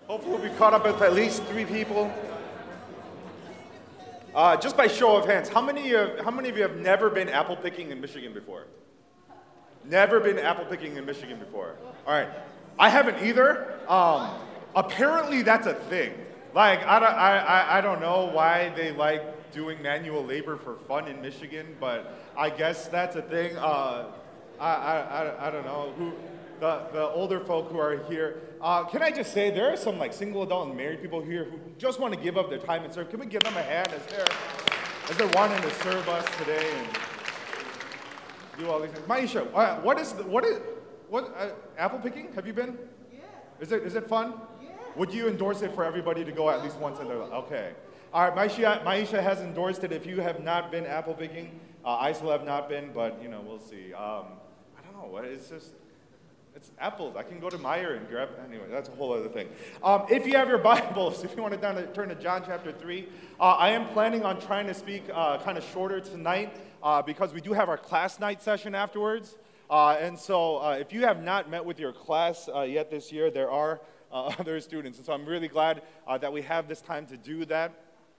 Hopefully we caught up with at least 3 people. Just by show of hands, how many of you have never been apple picking in Michigan before? Never been apple picking in Michigan before. All right, I haven't either. Apparently that's a thing. Like I don't know why they like doing manual labor for fun in Michigan, but I guess that's a thing. I don't know who. The older folk who are here, can I just say there are some like single adult and married people here who just want to give up their time and serve. Can we give them a hand as they're wanting to serve us today and do all these things? Maisha, what apple picking? Have you been? Yeah. Is it fun? Yeah. Would you endorse it for everybody to go at least once in their life? Okay. All right, Maisha has endorsed it. If you have not been apple picking, I still have not been, but we'll see. I don't know. It's apples. I can go to Meijer and grab. Anyway, that's a whole other thing. If you have your Bibles, if you want to turn to John chapter 3, I am planning on trying to speak kind of shorter tonight because we do have our class night session afterwards. And so if you have not met with your class yet this year, there are other students. And so I'm really glad that we have this time to do that.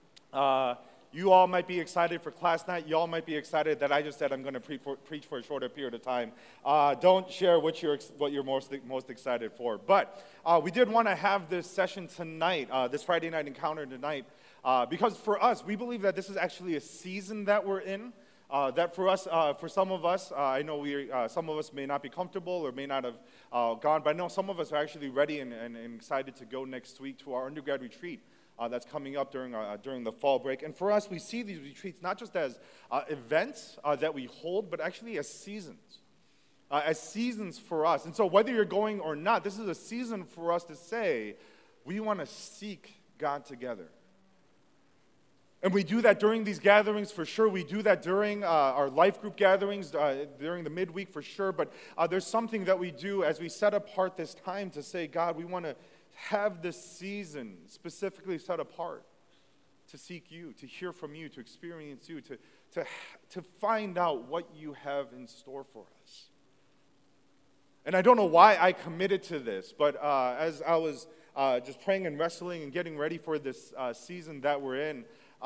You all might be excited for class night. You all might be excited that I just said I'm going to preach for a shorter period of time. Don't share what you're most excited for. But we did want to have this session tonight, this Friday night encounter tonight, because for us, we believe that this is actually a season that we're in. That for us, for some of us, I know some of us may not be comfortable or may not have gone, but I know some of us are actually ready and excited to go next week to our undergrad retreat. That's coming up during the fall break. And for us, we see these retreats not just as events that we hold, but actually as seasons for us. And so whether you're going or not, this is a season for us to say, we want to seek God together. And we do that during these gatherings for sure. We do that during our life group gatherings, during the midweek for sure. But there's something that we do as we set apart this time to say, God, we want to have this season specifically set apart to seek you, to hear from you, to experience you, to find out what you have in store for us. And I don't know why I committed to this, but as I was just praying and wrestling and getting ready for this season that we're in,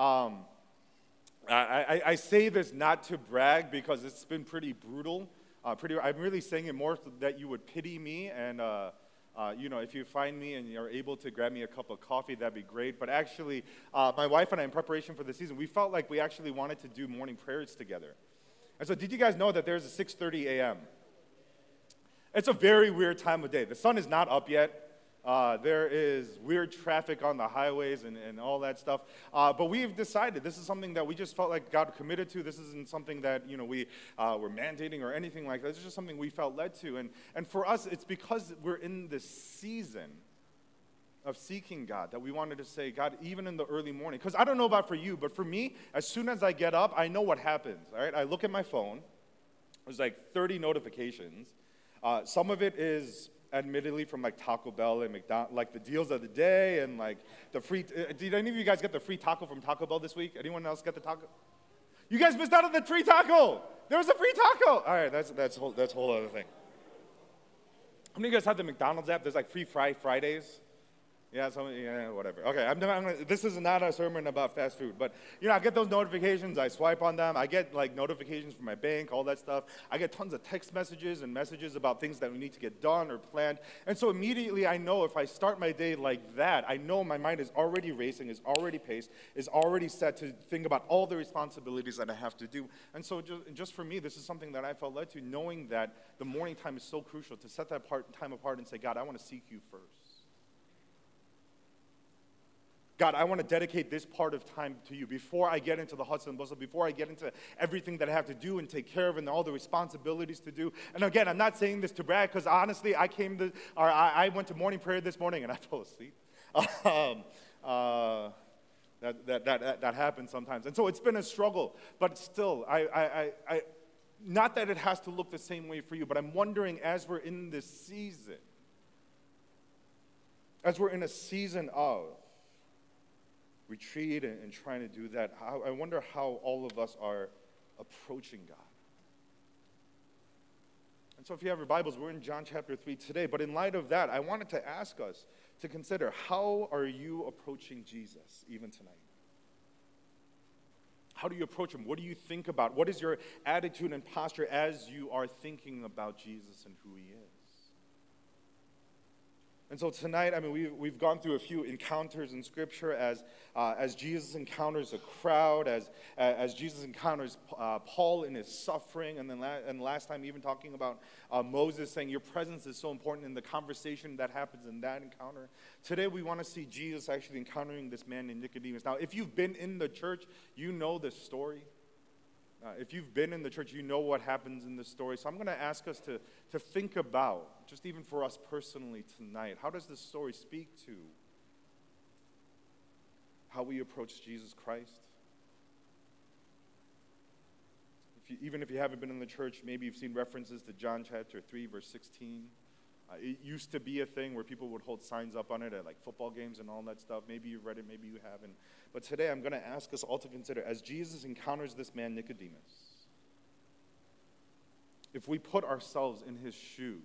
I say this not to brag because it's been pretty brutal. I'm really saying it more so that you would pity me and if you find me and you're able to grab me a cup of coffee, that'd be great. But actually, my wife and I, in preparation for the season, we felt like we actually wanted to do morning prayers together. And so did you guys know that there's a 6:30 a.m.? It's a very weird time of day. The sun is not up yet. There is weird traffic on the highways and all that stuff. But we've decided this is something that we just felt like God committed to. This isn't something that we were mandating or anything like that. It's just something we felt led to. And for us, it's because we're in this season of seeking God that we wanted to say, God, even in the early morning. Because I don't know about for you, but for me, as soon as I get up, I know what happens. All right, I look at my phone. There's like 30 notifications. Some of it is admittedly from like Taco Bell and McDonald's, like the deals of the day and like the free. Did any of you guys get the free taco from Taco Bell this week? Anyone else get the taco? You guys missed out on the free taco. There was a free taco. All right, that's a whole other thing. How many of you guys have the McDonald's app? There's like free Fridays. Yeah, whatever. Okay, this is not a sermon about fast food, but I get those notifications. I swipe on them. I get like notifications from my bank, all that stuff. I get tons of text messages and messages about things that we need to get done or planned. And so immediately I know if I start my day like that, I know my mind is already racing, is already paced, is already set to think about all the responsibilities that I have to do. And so just for me, this is something that I felt led to, knowing that the morning time is so crucial to set that time apart and say, God, I want to seek you first. God, I want to dedicate this part of time to you before I get into the hustle and bustle, before I get into everything that I have to do and take care of and all the responsibilities to do. And again, I'm not saying this to brag because honestly, I went to morning prayer this morning and I fell asleep. That happens sometimes. And so it's been a struggle, but still, not that it has to look the same way for you, but I'm wondering as we're in this season, as we're in a season of retreat and trying to do that, I wonder how all of us are approaching God. And so if you have your Bibles, we're in John chapter 3 today. But in light of that, I wanted to ask us to consider. How are you approaching Jesus even tonight? How do you approach him? What do you think about? What is your attitude and posture as you are thinking about Jesus and who he is? And so tonight, we've gone through a few encounters in Scripture as Jesus encounters a crowd, as Jesus encounters Paul in his suffering, and then last time even talking about Moses saying your presence is so important in the conversation that happens in that encounter. Today we want to see Jesus actually encountering this man named Nicodemus. Now, if you've been in the church, you know this story. If you've been in the church, you know what happens in this story. So I'm going to ask us to think about, just even for us personally tonight, how does this story speak to how we approach Jesus Christ? Even if you haven't been in the church, maybe you've seen references to John chapter 3, verse 16. It used to be a thing where people would hold signs up on it at like football games and all that stuff. Maybe you've read it, maybe you haven't. But today I'm going to ask us all to consider, as Jesus encounters this man Nicodemus, if we put ourselves in his shoes,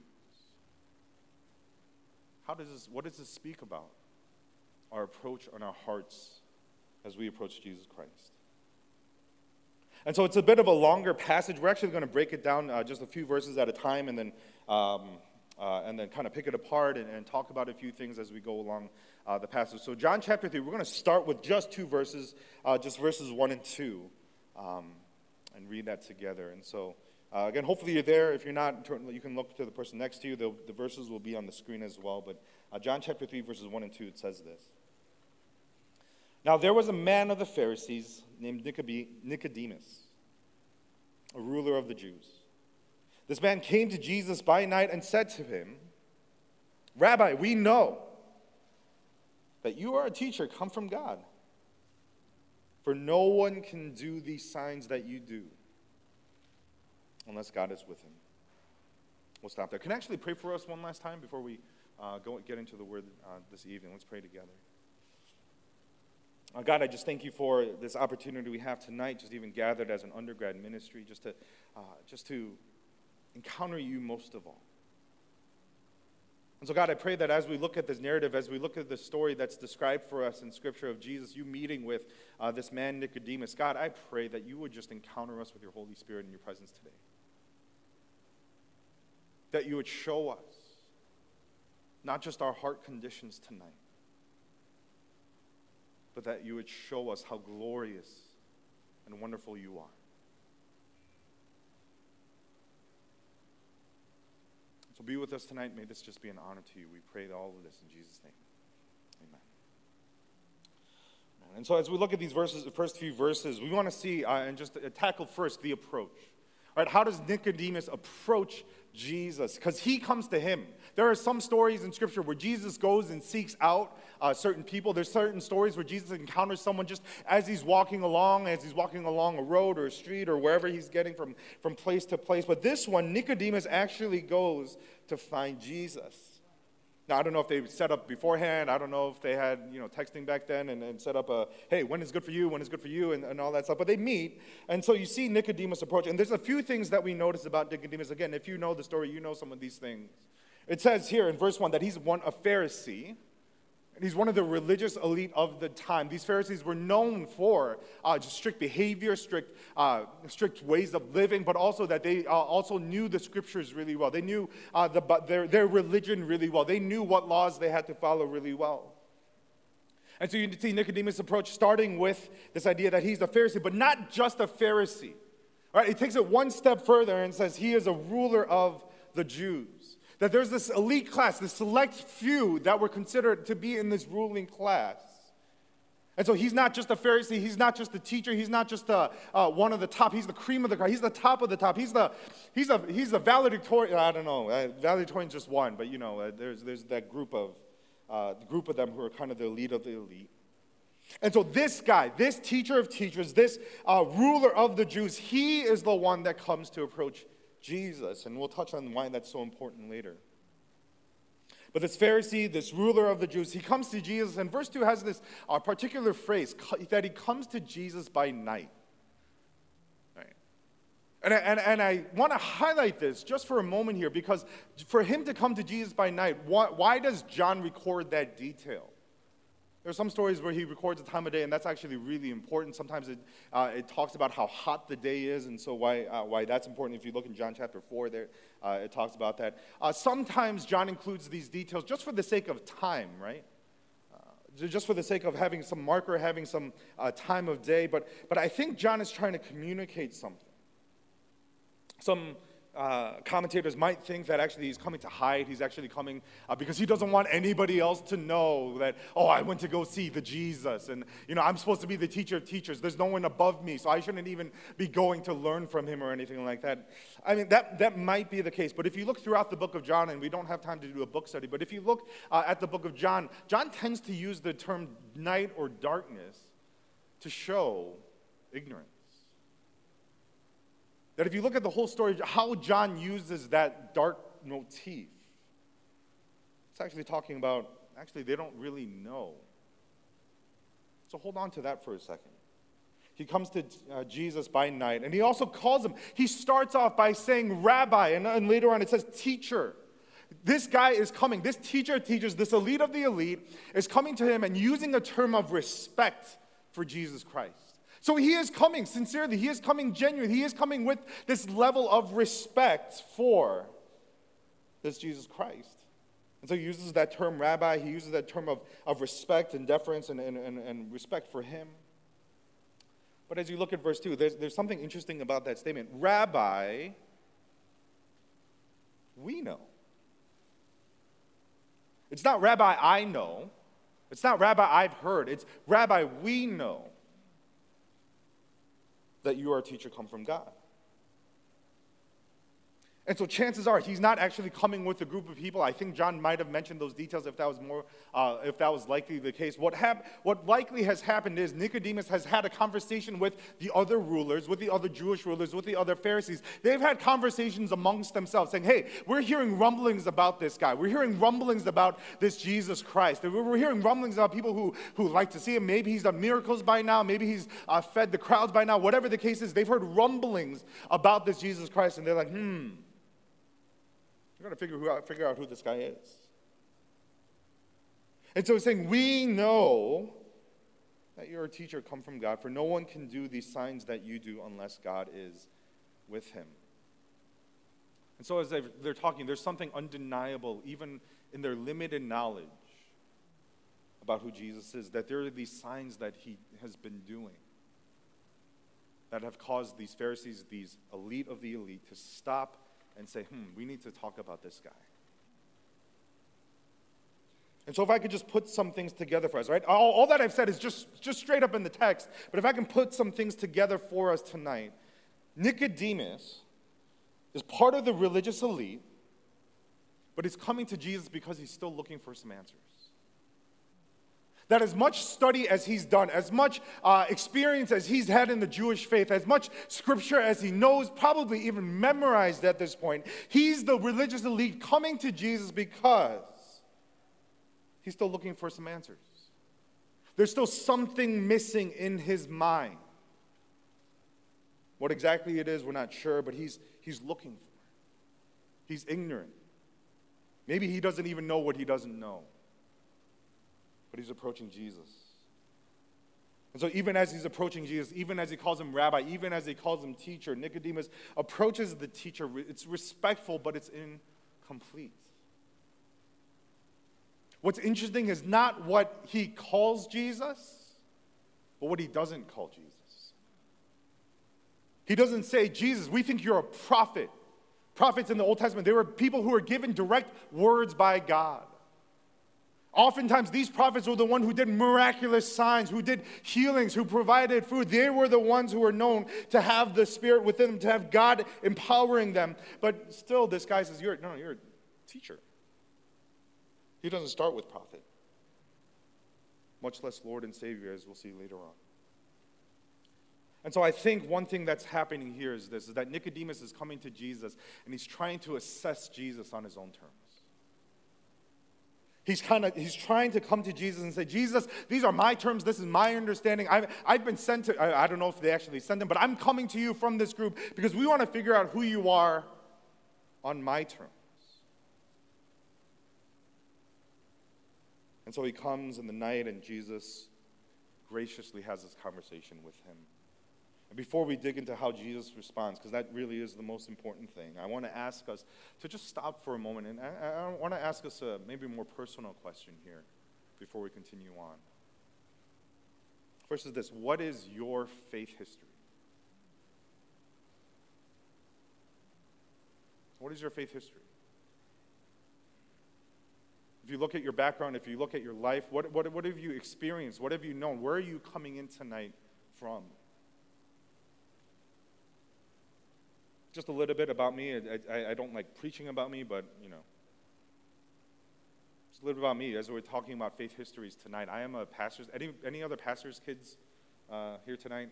what does this speak about? Our approach and our hearts as we approach Jesus Christ. And so it's a bit of a longer passage. We're actually going to break it down just a few verses at a time and then kind of pick it apart and talk about a few things as we go along the passage. So John chapter 3, we're going to start with just two verses, just verses 1 and 2, and read that together. And so, again, hopefully you're there. If you're not, you can look to the person next to you. The verses will be on the screen as well. But John chapter 3, verses 1 and 2, it says this. Now there was a man of the Pharisees named Nicodemus, a ruler of the Jews. This man came to Jesus by night and said to him, Rabbi, we know that you are a teacher come from God, for no one can do these signs that you do unless God is with him. We'll stop there. Can I actually pray for us one last time before we get into the word this evening? Let's pray together. God, I just thank you for this opportunity we have tonight, just even gathered as an undergrad ministry, just to encounter you most of all. And so, God, I pray that as we look at this narrative, as we look at the story that's described for us in Scripture of Jesus, you meeting with this man Nicodemus, God, I pray that you would just encounter us with your Holy Spirit in your presence today. That you would show us not just our heart conditions tonight, but that you would show us how glorious and wonderful you are. So be with us tonight. May this just be an honor to you. We pray all of this in Jesus' name. Amen. And so as we look at these verses, the first few verses, we want to see and just tackle first the approach. All right, how does Nicodemus approach Jesus? Because he comes to him. There are some stories in Scripture where Jesus goes and seeks out certain people. There's certain stories where Jesus encounters someone just as he's walking along a road or a street or wherever he's getting from place to place. But this one, Nicodemus actually goes to find Jesus. Now, I don't know if they set up beforehand. I don't know if they had, texting back then and set up hey, when is good for you, and all that stuff. But they meet, and so you see Nicodemus approach. And there's a few things that we notice about Nicodemus. Again, if you know the story, you know some of these things. It says here in verse 1 that he's a Pharisee. And he's one of the religious elite of the time. These Pharisees were known for just strict behavior, strict ways of living, but also that they also knew the Scriptures really well. They knew their religion really well. They knew what laws they had to follow really well. And so you see Nicodemus' approach starting with this idea that he's a Pharisee, but not just a Pharisee. All right, he takes it one step further and says he is a ruler of the Jews. That there's this elite class, this select few that were considered to be in this ruling class. And so he's not just a Pharisee, he's not just a teacher, he's not just one of the top, he's the cream of the crop, he's the top of the top, he's the valedictorian. I don't know, valedictorian's just one, but there's that group of them who are kind of the elite of the elite. And so this guy, this teacher of teachers, this ruler of the Jews, he is the one that comes to approach Jesus, and we'll touch on why that's so important later. But this Pharisee, this ruler of the Jews, he comes to Jesus, and verse 2 has this particular phrase, that he comes to Jesus by night. Right. And I want to highlight this just for a moment here, because for him to come to Jesus by night, why does John record that detail? There are some stories where he records the time of day, and that's actually really important. Sometimes it talks about how hot the day is, and so why that's important. If you look in John chapter 4 there, it talks about that. Sometimes John includes these details just for the sake of time, right? Just for the sake of having some marker, having some time of day. But I think John is trying to communicate something. Some commentators might think that actually he's coming to hide. He's actually coming because he doesn't want anybody else to know that, oh, I went to go see the Jesus. And, I'm supposed to be the teacher of teachers. There's no one above me, so I shouldn't even be going to learn from him or anything like that. I mean, that might be the case. But if you look throughout the book of John, and we don't have time to do a book study, but if you look at the book of John, John tends to use the term night or darkness to show ignorance. That if you look at the whole story, how John uses that dark motif, it's actually talking about, they don't really know. So hold on to that for a second. He comes to Jesus by night, and he also calls him. He starts off by saying rabbi, and later on it says teacher. This guy is coming. This teacher teaches, this elite of the elite is coming to him and using a term of respect for Jesus Christ. So he is coming sincerely. He is coming genuinely. He is coming with this level of respect for this Jesus Christ. And so he uses that term rabbi. He uses that term of respect and deference and respect for him. But as you look at verse 2, there's something interesting about that statement. Rabbi, we know. It's not rabbi, I know. It's not rabbi, I've heard. It's rabbi, we know that you are a teacher come from God. And so chances are he's not actually coming with a group of people. I think John might have mentioned those details if that was likely the case. What likely has happened is Nicodemus has had a conversation with the other rulers, with the other Jewish rulers, with the other Pharisees. They've had conversations amongst themselves saying, hey, we're hearing rumblings about this guy. We're hearing rumblings about this Jesus Christ. We're hearing rumblings about people who like to see him. Maybe he's done miracles by now. Maybe he's fed the crowds by now. Whatever the case is, they've heard rumblings about this Jesus Christ, and they're like, we've got to figure out who this guy is. And so he's saying, we know that you're a teacher come from God, for no one can do these signs that you do unless God is with him. And so as they're talking, there's something undeniable, even in their limited knowledge about who Jesus is, that there are these signs that he has been doing that have caused these Pharisees, these elite of the elite, to stop and say, we need to talk about this guy. And so if I could just put some things together for us, right? All that I've said is just straight up in the text, but if I can put some things together for us tonight, Nicodemus is part of the religious elite, but he's coming to Jesus because he's still looking for some answers. That as much study as he's done, as much experience as he's had in the Jewish faith, as much scripture as he knows, probably even memorized at this point, he's the religious elite coming to Jesus because he's still looking for some answers. There's still something missing in his mind. What exactly it is, we're not sure, but he's looking for it. He's ignorant. Maybe he doesn't even know what he doesn't know. But he's approaching Jesus. And so even as he's approaching Jesus, even as he calls him rabbi, even as he calls him teacher, Nicodemus approaches the teacher. It's respectful, but it's incomplete. What's interesting is not what he calls Jesus, but what he doesn't call Jesus. He doesn't say, Jesus, we think you're a prophet. Prophets in the Old Testament, they were people who were given direct words by God. Oftentimes, these prophets were the ones who did miraculous signs, who did healings, who provided food. They were the ones who were known to have the Spirit within them, to have God empowering them. But still, this guy says, you're a teacher. He doesn't start with prophet, much less Lord and Savior, as we'll see later on. And so I think one thing that's happening here is this, is that Nicodemus is coming to Jesus, and he's trying to assess Jesus on his own terms. He's trying to come to Jesus and say, Jesus, these are my terms. This is my understanding. I've been sent to, I don't know if they actually sent him, but I'm coming to you from this group because we want to figure out who you are on my terms. And so he comes in the night, and Jesus graciously has this conversation with him. And before we dig into how Jesus responds, because that really is the most important thing, I want to ask us to just stop for a moment, and I want to ask us a maybe more personal question here before we continue on. First is this: what is your faith history? What is your faith history? If you look at your background, if you look at your life, what have you experienced? What have you known? Where are you coming in tonight from? Just a little bit about me. I don't like preaching about me, but, just a little bit about me as we're talking about faith histories tonight. I am a pastor's. Any other pastor's kids here tonight?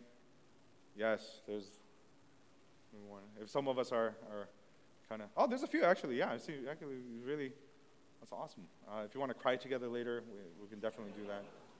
Yes, there's one. If some of us are kind of, there's a few actually. Yeah, I see. Actually, really, that's awesome. If you want to cry together later, we can definitely do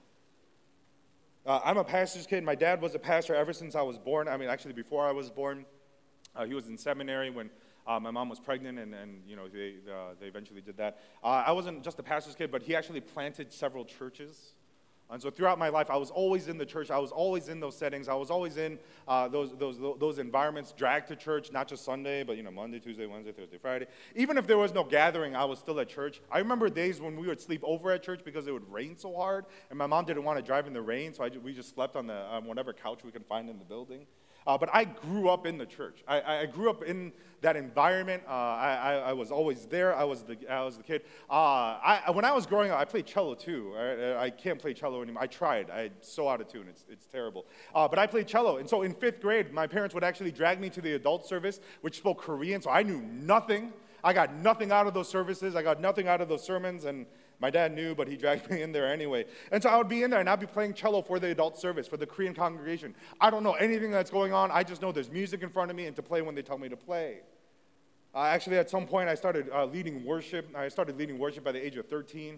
that. I'm a pastor's kid. My dad was a pastor ever since I was born. I mean, actually, before I was born. He was in seminary when my mom was pregnant, and they eventually did that. I wasn't just a pastor's kid, but he actually planted several churches. And so throughout my life, I was always in the church. I was always in those settings. I was always in those environments, dragged to church, not just Sunday, but Monday, Tuesday, Wednesday, Thursday, Friday. Even if there was no gathering, I was still at church. I remember days when we would sleep over at church because it would rain so hard, and my mom didn't want to drive in the rain, so we just slept on whatever couch we could find in the building. But I grew up in the church. I grew up in that environment. I was always there. I was the kid. When I was growing up, I played cello too. I can't play cello anymore. I tried. I'm so out of tune. It's terrible. But I played cello. And so in 5th grade, my parents would actually drag me to the adult service, which spoke Korean. So I knew nothing. I got nothing out of those services. I got nothing out of those sermons. And my dad knew, but he dragged me in there anyway. And so I would be in there, and I'd be playing cello for the adult service, for the Korean congregation. I don't know anything that's going on. I just know there's music in front of me and to play when they tell me to play. Actually, at some point, I started leading worship. I started leading worship by the age of 13.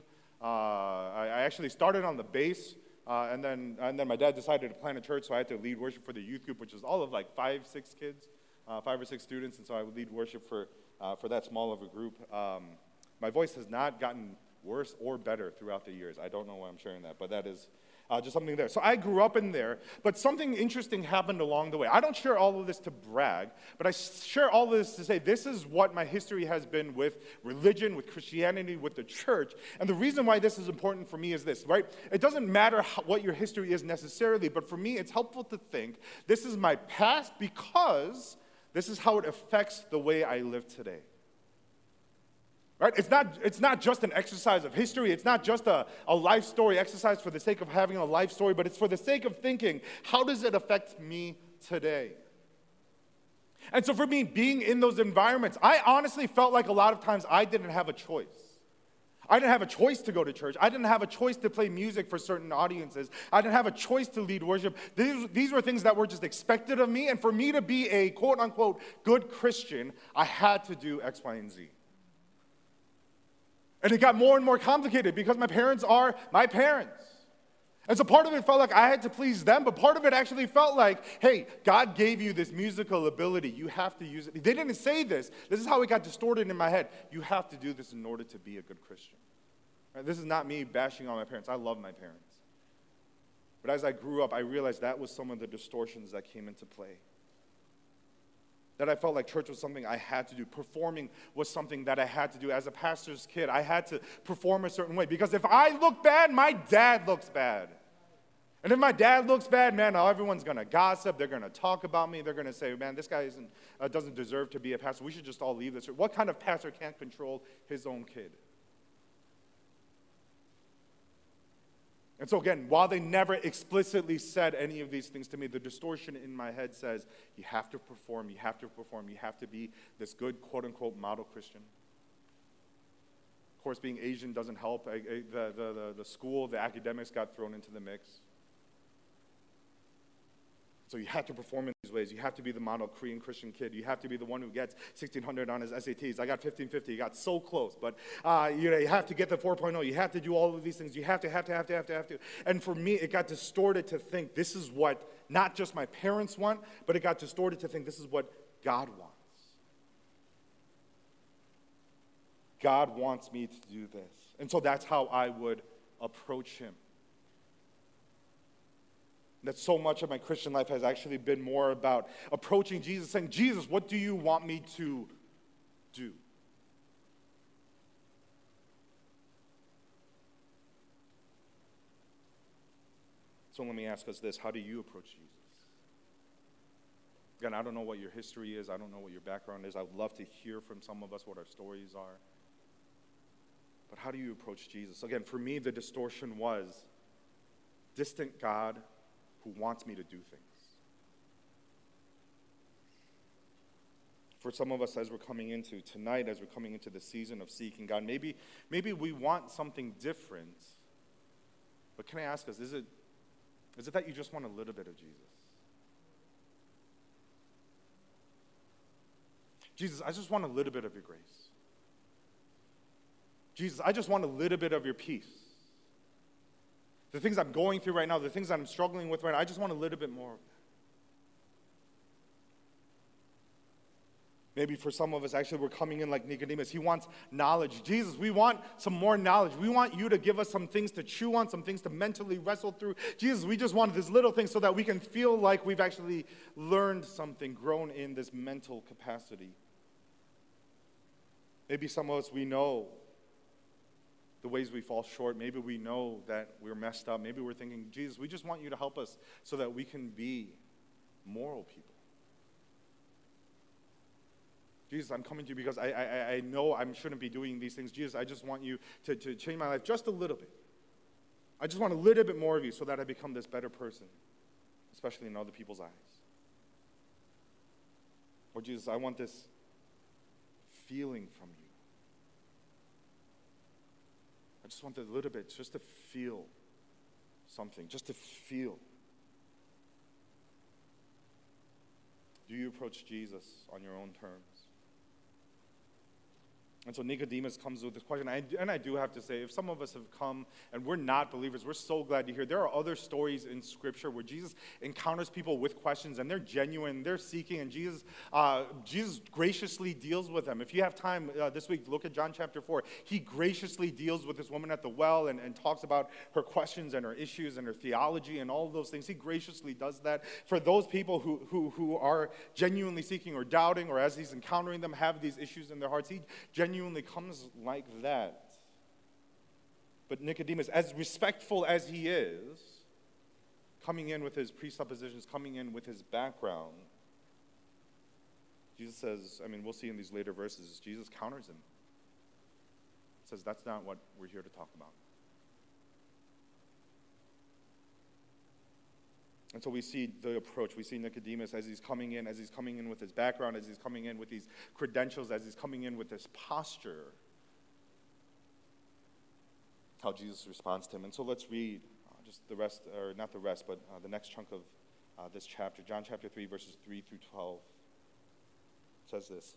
I actually started on the bass, and then my dad decided to plant a church, so I had to lead worship for the youth group, which is all of like 5 or 6 students, and so I would lead worship for that small of a group. My voice has not gotten worse or better throughout the years. I don't know why I'm sharing that, but that is just something there. So I grew up in there, but something interesting happened along the way. I don't share all of this to brag, but I share all of this to say this is what my history has been with religion, with Christianity, with the church. And the reason why this is important for me is this, right? It doesn't matter what your history is necessarily, but for me, it's helpful to think this is my past because this is how it affects the way I live today. Right? It's not just an exercise of history. It's not just a life story exercise for the sake of having a life story, but it's for the sake of thinking, how does it affect me today? And so for me, being in those environments, I honestly felt like a lot of times I didn't have a choice. I didn't have a choice to go to church. I didn't have a choice to play music for certain audiences. I didn't have a choice to lead worship. These were things that were just expected of me, and for me to be a quote-unquote good Christian, I had to do X, Y, and Z. And it got more and more complicated because my parents are my parents. And so part of it felt like I had to please them, but part of it actually felt like, hey, God gave you this musical ability. You have to use it. They didn't say this. This is how it got distorted in my head. You have to do this in order to be a good Christian. Right? This is not me bashing on my parents. I love my parents. But as I grew up, I realized that was some of the distortions that came into play. That I felt like church was something I had to do. Performing was something that I had to do. As a pastor's kid, I had to perform a certain way. Because if I look bad, my dad looks bad. And if my dad looks bad, man, now everyone's going to gossip. They're going to talk about me. They're going to say, man, this guy doesn't deserve to be a pastor. We should just all leave this. What kind of pastor can't control his own kid? And so again, while they never explicitly said any of these things to me, the distortion in my head says, you have to perform, you have to perform, you have to be this good, quote-unquote, model Christian. Of course, being Asian doesn't help. The school, the academics got thrown into the mix. So you have to perform in these ways. You have to be the model Korean Christian kid. You have to be the one who gets 1,600 on his SATs. I got 1,550. You got so close. But you have to get the 4.0. You have to do all of these things. You have to. And for me, it got distorted to think this is what not just my parents want, but it got distorted to think this is what God wants. God wants me to do this. And so that's how I would approach him. That so much of my Christian life has actually been more about approaching Jesus, saying, Jesus, what do you want me to do? So let me ask us this. How do you approach Jesus? Again, I don't know what your history is. I don't know what your background is. I would love to hear from some of us what our stories are. But how do you approach Jesus? Again, for me, the distortion was distant God who wants me to do things. For some of us, as we're coming into tonight, as we're coming into the season of seeking God, maybe we want something different. But can I ask us, is it that you just want a little bit of Jesus? Jesus, I just want a little bit of your grace. Jesus, I just want a little bit of your peace. The things I'm going through right now, the things that I'm struggling with right now, I just want a little bit more of that. Maybe for some of us, actually, we're coming in like Nicodemus. He wants knowledge. Jesus, we want some more knowledge. We want you to give us some things to chew on, some things to mentally wrestle through. Jesus, we just want this little thing so that we can feel like we've actually learned something, grown in this mental capacity. Maybe some of us, we know the ways we fall short. Maybe we know that we're messed up. Maybe we're thinking, Jesus, we just want you to help us so that we can be moral people. Jesus, I'm coming to you because I know I shouldn't be doing these things. Jesus, I just want you to change my life just a little bit. I just want a little bit more of you so that I become this better person, especially in other people's eyes. Or Jesus, I want this feeling from you. I just want a little bit, just to feel something, just to feel. Do you approach Jesus on your own terms? And so Nicodemus comes with this question, and I do have to say, if some of us have come and we're not believers, we're so glad to hear. There are other stories in Scripture where Jesus encounters people with questions, and they're genuine, they're seeking, and Jesus graciously deals with them. If you have time this week, look at John chapter 4. He graciously deals with this woman at the well and talks about her questions and her issues and her theology and all of those things. He graciously does that. For those people who are genuinely seeking or doubting, or as he's encountering them, have these issues in their hearts, he genuinely comes like that. But Nicodemus, as respectful as he is, coming in with his presuppositions, coming in with his background, Jesus says, we'll see in these later verses, Jesus counters him. Says, that's not what we're here to talk about. And so we see the approach. We see Nicodemus as he's coming in with his background, as he's coming in with these credentials, as he's coming in with this posture, how Jesus responds to him. And so let's read just the rest, or not the rest, but the next chunk of this chapter, John chapter 3, verses 3 through 12. It says this.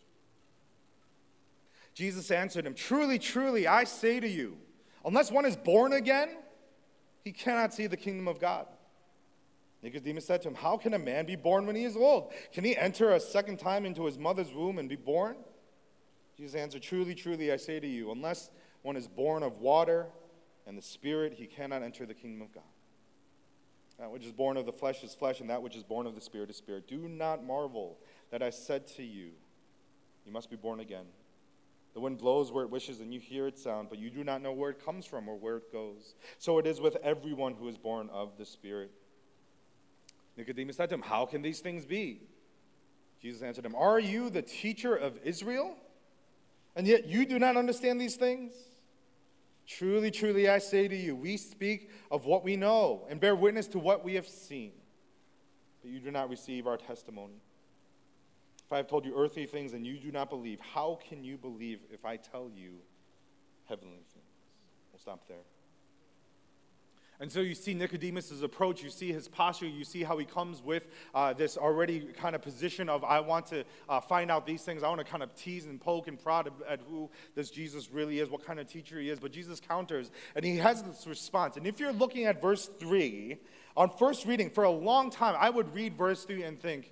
Jesus answered him, "Truly, truly, I say to you, unless one is born again, he cannot see the kingdom of God." Nicodemus said to him, "How can a man be born when he is old? Can he enter a second time into his mother's womb and be born?" Jesus answered, "Truly, truly, I say to you, unless one is born of water and the Spirit, he cannot enter the kingdom of God. That which is born of the flesh is flesh, and that which is born of the Spirit is spirit. Do not marvel that I said to you, you must be born again. The wind blows where it wishes, and you hear its sound, but you do not know where it comes from or where it goes. So it is with everyone who is born of the Spirit." Nicodemus said to him, "How can these things be?" Jesus answered him, "Are you the teacher of Israel, and yet you do not understand these things? Truly, truly, I say to you, we speak of what we know and bear witness to what we have seen, but you do not receive our testimony. If I have told you earthly things and you do not believe, how can you believe if I tell you heavenly things?" We'll stop there. And so you see Nicodemus' approach, you see his posture, you see how he comes with this already kind of position of, I want to find out these things. I want to kind of tease and poke and prod at who this Jesus really is, what kind of teacher he is. But Jesus counters, and he has this response. And if you're looking at verse 3, on first reading, for a long time, I would read verse 3 and think,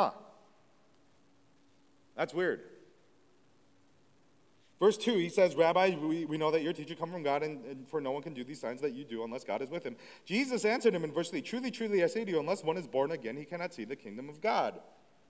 that's weird. Verse 2, he says, Rabbi, we know that your teacher come from God, and for no one can do these signs that you do unless God is with him. Jesus answered him in verse 3, truly, truly, I say to you, unless one is born again, he cannot see the kingdom of God.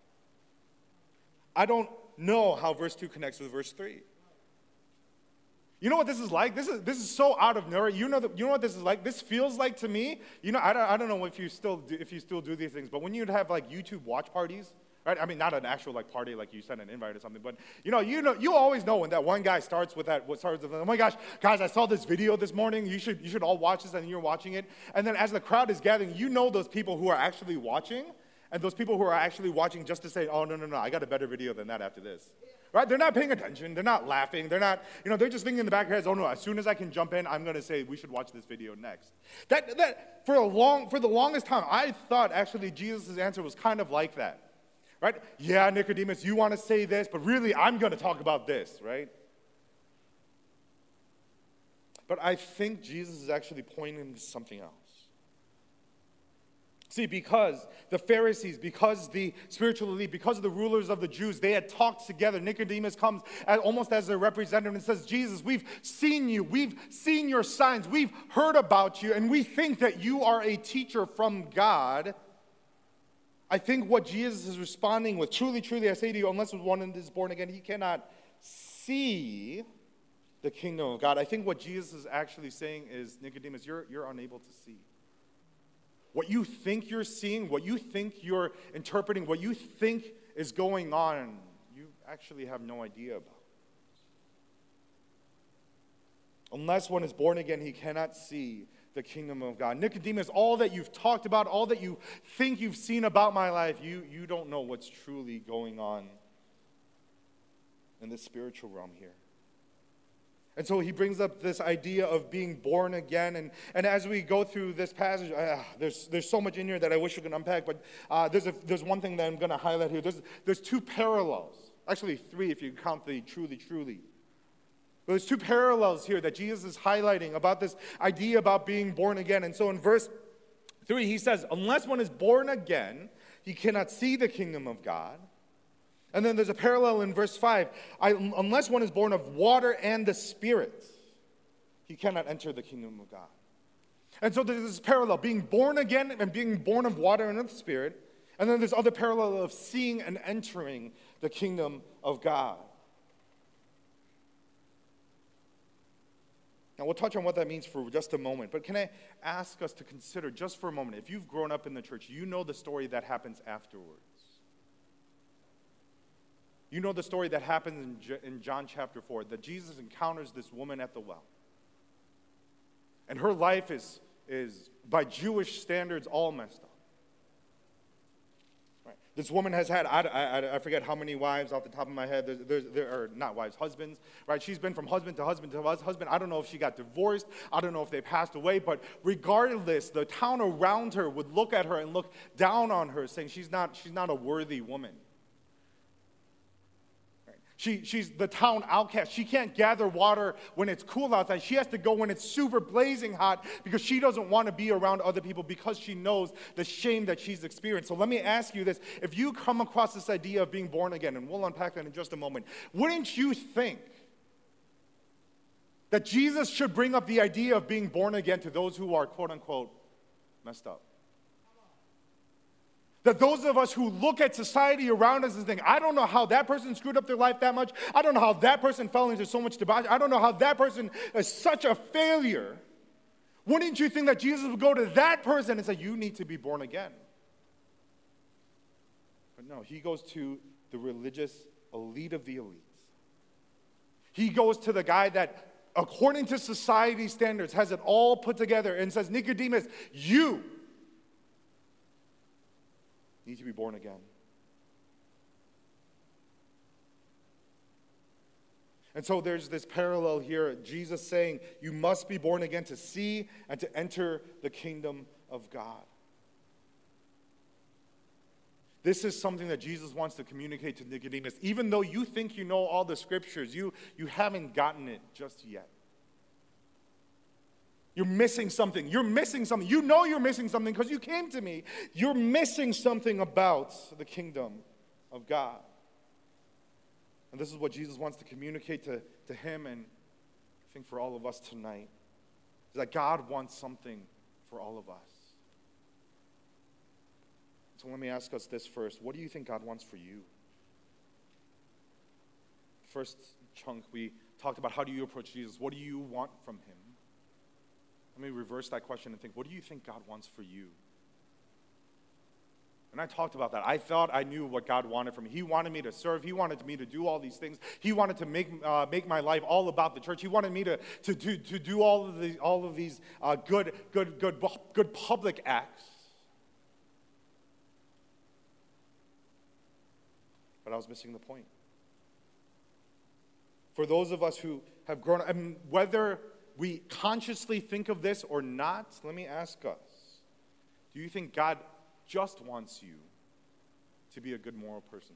I don't know how verse 2 connects with verse 3. You know what this is like? This is so out of nowhere. You know what this is like? This feels like to me, I don't know if you still do these things, but when you'd have like YouTube watch parties, right? I mean, not an actual like party like you send an invite or something, but you always know when that one guy starts with oh my gosh, guys, I saw this video this morning. You should all watch this, and you're watching it. And then as the crowd is gathering, you know those people who are actually watching, and those people who are actually watching just to say, oh no, I got a better video than that after this. Right? They're not paying attention. They're not laughing. They're not, they're just thinking in the back of their heads, oh no, as soon as I can jump in, I'm going to say we should watch this video next. That for the longest time, I thought actually Jesus' answer was kind of like that. Right? Yeah, Nicodemus, you want to say this, but really I'm going to talk about this, right? But I think Jesus is actually pointing to something else. See, because the Pharisees, because the spiritual elite, because of the rulers of the Jews, they had talked together. Nicodemus comes almost as a representative and says, Jesus, we've seen you. We've seen your signs. We've heard about you, and we think that you are a teacher from God. I think what Jesus is responding with, truly, truly, I say to you, unless one is born again, he cannot see the kingdom of God. I think what Jesus is actually saying is, Nicodemus, you're unable to see. What you think you're seeing, what you think you're interpreting, what you think is going on, you actually have no idea about. Unless one is born again, he cannot see the kingdom of God. Nicodemus, all that you've talked about, all that you think you've seen about my life, you don't know what's truly going on in the spiritual realm here. And so he brings up this idea of being born again. And as we go through this passage, there's so much in here that I wish we could unpack, but there's one thing that I'm going to highlight here. There's two parallels. Actually, three if you count the truly, truly. But there's two parallels here that Jesus is highlighting about this idea about being born again. And so in verse 3, he says, unless one is born again, he cannot see the kingdom of God. And then there's a parallel in verse 5. Unless one is born of water and the Spirit, he cannot enter the kingdom of God. And so there's this parallel, being born again and being born of water and of the Spirit. And then there's other parallel of seeing and entering the kingdom of God. Now, we'll touch on what that means for just a moment, but can I ask us to consider just for a moment, if you've grown up in the church, you know the story that happens afterwards. You know the story that happens in John chapter 4, that Jesus encounters this woman at the well. And her life is by Jewish standards, all messed up. This woman has had, I forget how many wives off the top of my head. There are not wives, husbands, right? She's been from husband to husband to husband. I don't know if she got divorced. I don't know if they passed away. But regardless, the town around her would look at her and look down on her, saying she's not a worthy woman. She's the town outcast. She can't gather water when it's cool outside. She has to go when it's super blazing hot because she doesn't want to be around other people because she knows the shame that she's experienced. So let me ask you this. If you come across this idea of being born again, and we'll unpack that in just a moment, wouldn't you think that Jesus should bring up the idea of being born again to those who are, quote unquote, messed up? That those of us who look at society around us and think, I don't know how that person screwed up their life that much. I don't know how that person fell into so much debauchery. I don't know how that person is such a failure. Wouldn't you think that Jesus would go to that person and say, you need to be born again? But no, he goes to the religious elite of the elites. He goes to the guy that, according to society standards, has it all put together and says, Nicodemus, you need to be born again. And so there's this parallel here, Jesus saying, you must be born again to see and to enter the kingdom of God. This is something that Jesus wants to communicate to Nicodemus. Even though you think you know all the scriptures, you haven't gotten it just yet. You're missing something. You're missing something. You know you're missing something because you came to me. You're missing something about the kingdom of God. And this is what Jesus wants to communicate to him and I think for all of us tonight. Is that God wants something for all of us. So let me ask us this first. What do you think God wants for you? First chunk, we talked about how do you approach Jesus? What do you want from him? Let me reverse that question and think, what do you think God wants for you? And I talked about that. I thought I knew what God wanted from me. He wanted me to serve. He wanted me to do all these things. He wanted to make my life all about the church. He wanted me to do all of these good public acts. But I was missing the point. For those of us who have grown up, and whether we consciously think of this or not, let me ask us, do you think God just wants you to be a good moral person?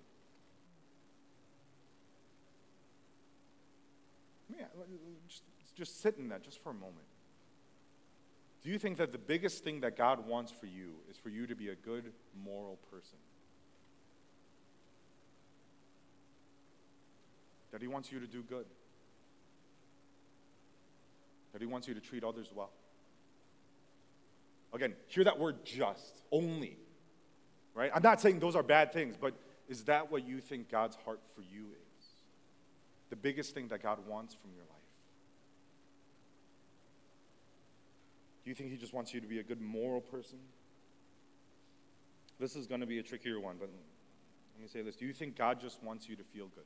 Yeah, just sit in that just for a moment. Do you think that the biggest thing that God wants for you is for you to be a good moral person? That he wants you to do good? That he wants you to treat others well? Again, hear that word just, only, right? I'm not saying those are bad things, but is that what you think God's heart for you is? The biggest thing that God wants from your life? Do you think he just wants you to be a good moral person? This is going to be a trickier one, but let me say this. Do you think God just wants you to feel good?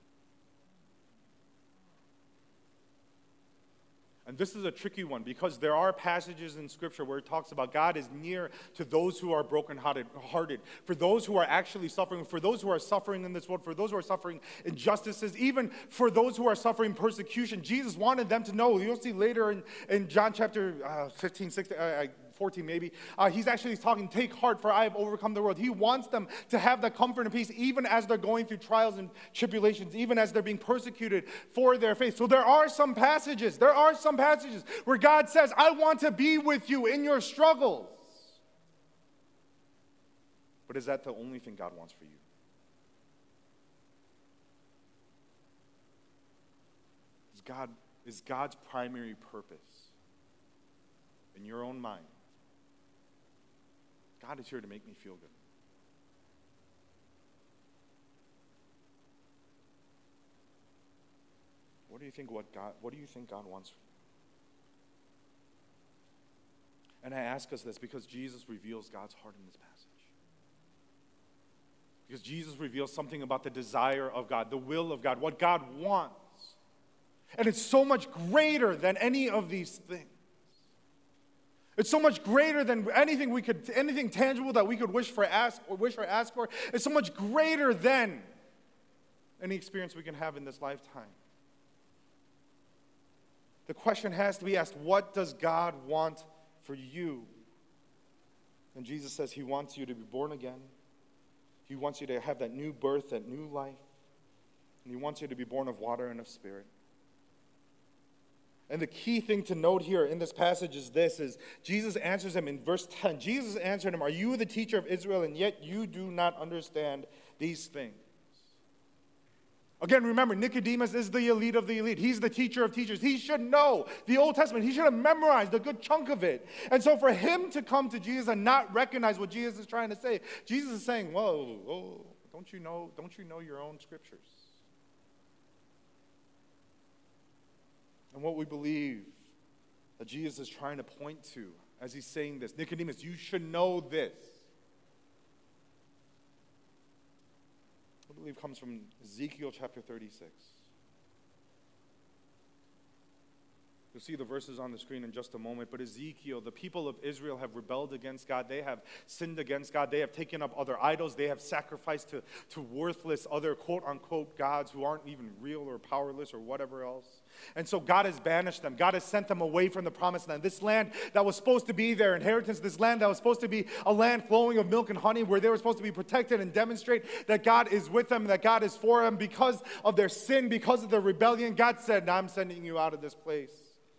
And this is a tricky one because there are passages in Scripture where it talks about God is near to those who are brokenhearted, for those who are actually suffering, for those who are suffering in this world, for those who are suffering injustices, even for those who are suffering persecution. Jesus wanted them to know. You'll see later in John chapter 15, 16, 14 maybe, he's actually talking, take heart for I have overcome the world. He wants them to have the comfort and peace even as they're going through trials and tribulations, even as they're being persecuted for their faith. So there are some passages where God says, I want to be with you in your struggles. But is that the only thing God wants for you? Is God's primary purpose in your own mind? God is here to make me feel good. What do you think God wants? And I ask us this because Jesus reveals God's heart in this passage. Because Jesus reveals something about the desire of God, the will of God, what God wants. And it's so much greater than any of these things. It's so much greater than anything tangible that we could wish or ask for. It's so much greater than any experience we can have in this lifetime. The question has to be asked, what does God want for you? And Jesus says he wants you to be born again. He wants you to have that new birth, that new life. And he wants you to be born of water and of spirit. And the key thing to note here in this passage is this, is Jesus answers him in verse 10. Jesus answered him, are you the teacher of Israel, and yet you do not understand these things? Again, remember, Nicodemus is the elite of the elite. He's the teacher of teachers. He should know the Old Testament. He should have memorized a good chunk of it. And so for him to come to Jesus and not recognize what Jesus is trying to say, Jesus is saying, whoa, don't you know your own scriptures? And what we believe that Jesus is trying to point to as he's saying this, Nicodemus, you should know this. I believe comes from Ezekiel chapter 36. You'll see the verses on the screen in just a moment. But Ezekiel, the people of Israel have rebelled against God. They have sinned against God. They have taken up other idols. They have sacrificed to worthless other quote-unquote gods who aren't even real or powerless or whatever else. And so God has banished them. God has sent them away from the promised land. This land that was supposed to be their inheritance, this land that was supposed to be a land flowing of milk and honey, where they were supposed to be protected and demonstrate that God is with them, that God is for them. Because of their sin, because of their rebellion, God said, "Now I'm sending you out of this place."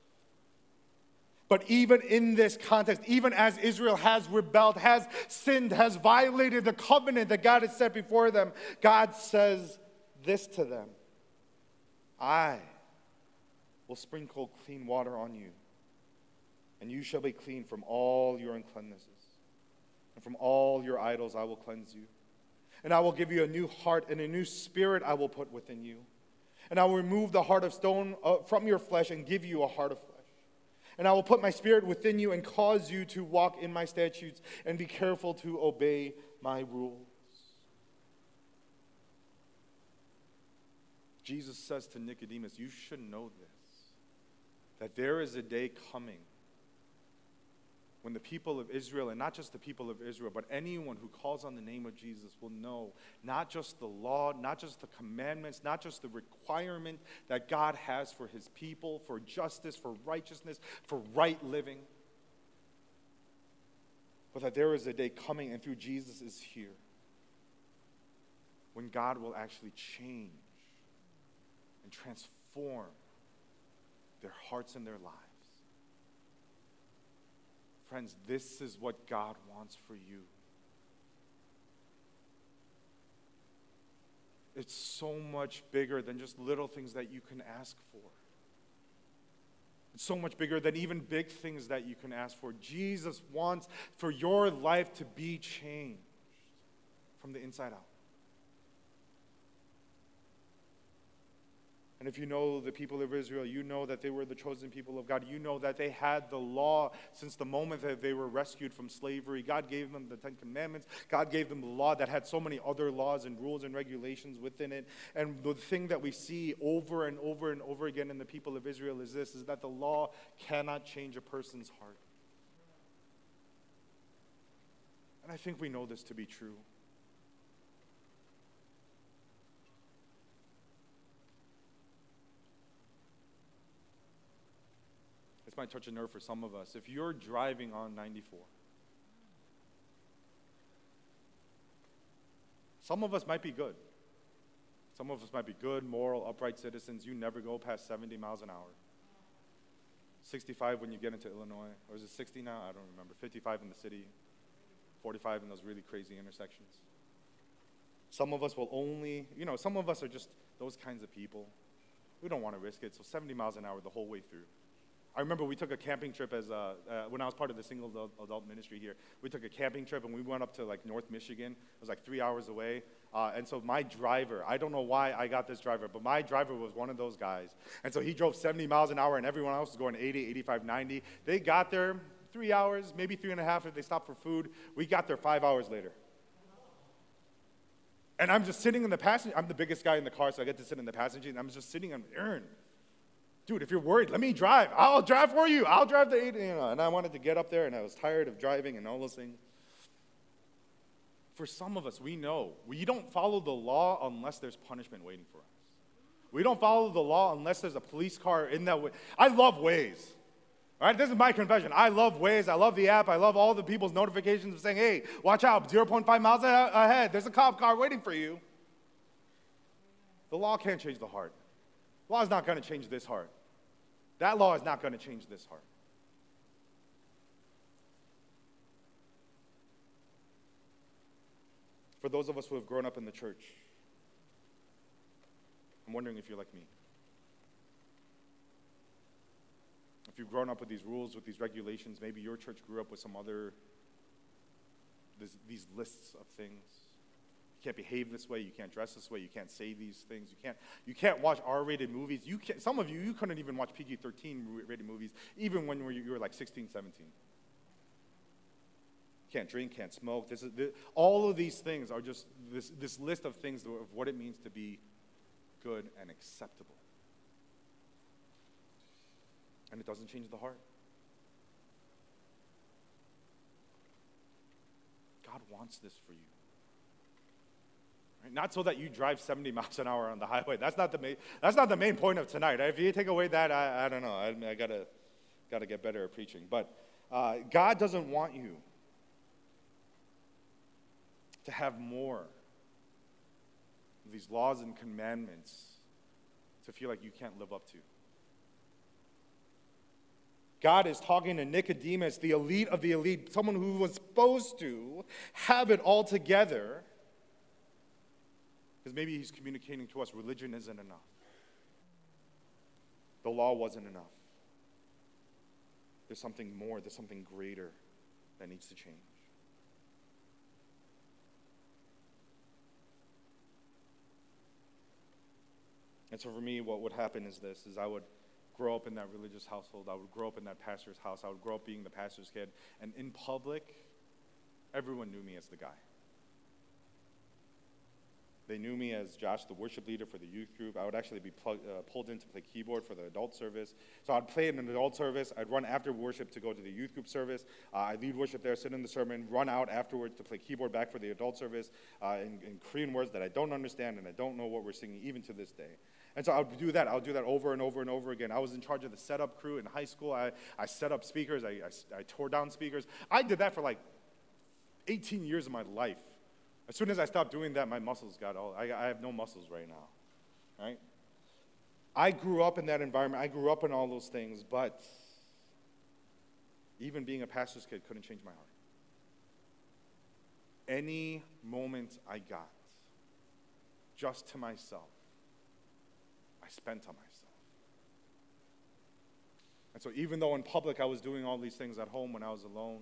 But even in this context, even as Israel has rebelled, has sinned, has violated the covenant that God has set before them, God says this to them: I will sprinkle clean water on you, and you shall be clean from all your uncleannesses, and from all your idols I will cleanse you. And I will give you a new heart, and a new spirit I will put within you. And I will remove the heart of stone from your flesh and give you a heart of flesh. And I will put my spirit within you and cause you to walk in my statutes and be careful to obey my rules. Jesus says to Nicodemus, you should know this, that there is a day coming when the people of Israel, and not just the people of Israel, but anyone who calls on the name of Jesus will know not just the law, not just the commandments, not just the requirement that God has for his people, for justice, for righteousness, for right living, but that there is a day coming, and through Jesus is here, when God will actually change and transform their hearts and their lives. Friends, this is what God wants for you. It's so much bigger than just little things that you can ask for. It's so much bigger than even big things that you can ask for. Jesus wants for your life to be changed from the inside out. And if you know the people of Israel, you know that they were the chosen people of God. You know that they had the law since the moment that they were rescued from slavery. God gave them the Ten Commandments. God gave them the law that had so many other laws and rules and regulations within it. And the thing that we see over and over and over again in the people of Israel is this, is that the law cannot change a person's heart. And I think we know this to be true. Might touch a nerve for some of us. If you're driving on 94, some of us might be good. Some of us might be good, moral, upright citizens. You never go past 70 miles an hour. 65 when you get into Illinois. Or is it 60 now? I don't remember. 55 in the city. 45 in those really crazy intersections. Some of us will only, some of us are just those kinds of people. We don't want to risk it. So 70 miles an hour the whole way through. I remember we took a camping trip when I was part of the single adult ministry here. We took a camping trip and we went up to North Michigan. It was 3 hours away. And so my driver, I don't know why I got this driver, but my driver was one of those guys. And so he drove 70 miles an hour and everyone else was going 80, 85, 90. They got there 3 hours, maybe 3.5 if they stopped for food. We got there 5 hours later. And I'm just sitting in the passenger. I'm the biggest guy in the car, so I get to sit in the passenger. And I'm just sitting on Aaron. Dude, if you're worried, let me drive. I'll drive for you. I'll drive the 80, And I wanted to get up there, and I was tired of driving and all those things. For some of us, we know we don't follow the law unless there's punishment waiting for us. We don't follow the law unless there's a police car in that way. I love Waze. All right, this is my confession. I love Waze. I love the app. I love all the people's notifications saying, hey, watch out, 0.5 miles ahead. There's a cop car waiting for you. The law can't change the heart. The law is not going to change this heart. That law is not going to change this heart. For those of us who have grown up in the church, I'm wondering if you're like me. If you've grown up with these rules, with these regulations, maybe your church grew up with some other, these lists of things. You can't behave this way. You can't dress this way. You can't say these things. You can't watch R-rated movies. Some of you couldn't even watch PG-13 rated movies, even when you were 16, 17. Can't drink, can't smoke. All of these things are just this list of things of what it means to be good and acceptable. And it doesn't change the heart. God wants this for you. Right? Not so that you drive 70 miles an hour on the highway. That's not the main point of tonight. If you take away that, I don't know. I gotta get better at preaching. But God doesn't want you to have more of these laws and commandments to feel like you can't live up to. God is talking to Nicodemus, the elite of the elite, someone who was supposed to have it all together, because maybe he's communicating to us religion isn't enough. The law wasn't enough. There's something more, there's something greater that needs to change. And so for me, what would happen is this, is I would grow up in that religious household. I would grow up in that pastor's house. I would grow up being the pastor's kid. And in public, everyone knew me as the guy. They knew me as Josh, the worship leader for the youth group. I would actually be pulled in to play keyboard for the adult service. So I'd play in an adult service. I'd run after worship to go to the youth group service. I'd lead worship there, sit in the sermon, run out afterwards to play keyboard back for the adult service in Korean words that I don't understand and I don't know what we're singing even to this day. And so I would do that. I would do that over and over and over again. I was in charge of the setup crew in high school. I set up speakers. I tore down speakers. I did that for like 18 years of my life. As soon as I stopped doing that, my muscles got all, I have no muscles right now, right? I grew up in that environment. I grew up in all those things, but even being a pastor's kid couldn't change my heart. Any moment I got just to myself, I spent on myself. And so even though in public I was doing all these things at home when I was alone,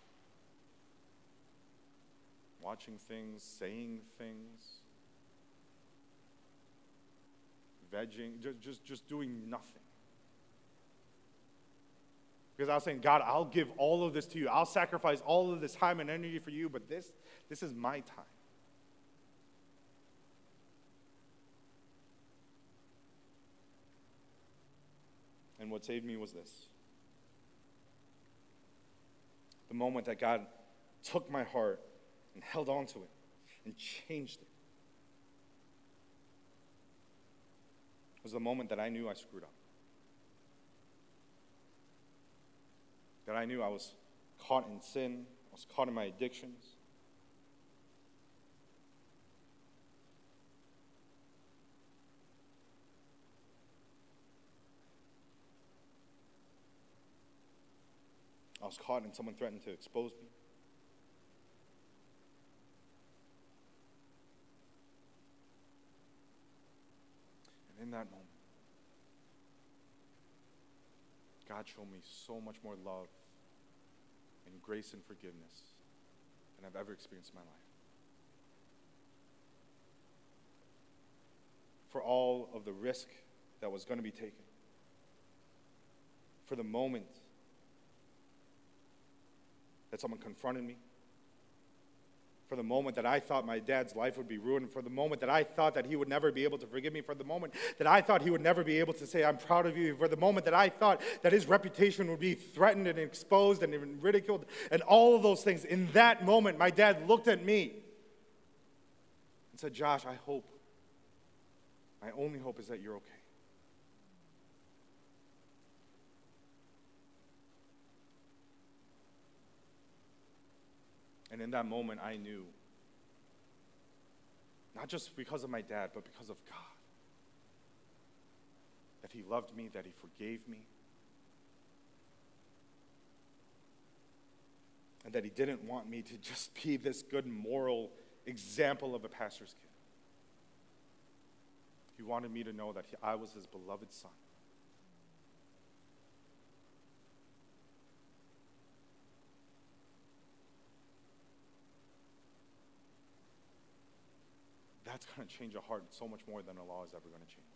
watching things, saying things, vegging, just doing nothing. Because I was saying, God, I'll give all of this to you. I'll sacrifice all of this time and energy for you, but this is my time. And what saved me was this. The moment that God took my heart and held on to it and changed it was the moment that I knew I screwed up. That I knew I was caught in sin, I was caught in my addictions. I was caught and someone threatened to expose me. In that moment, God showed me so much more love and grace and forgiveness than I've ever experienced in my life. For all of the risk that was going to be taken, for the moment that someone confronted me, for the moment that I thought my dad's life would be ruined, for the moment that I thought that he would never be able to forgive me, for the moment that I thought he would never be able to say, I'm proud of you, for the moment that I thought that his reputation would be threatened and exposed and even ridiculed, and all of those things. In that moment, my dad looked at me and said, Josh, I hope, my only hope is that you're okay. And in that moment, I knew, not just because of my dad, but because of God, that he loved me, that he forgave me, and that he didn't want me to just be this good moral example of a pastor's kid. He wanted me to know that I was his beloved son. That's going to change a heart so much more than a law is ever going to change.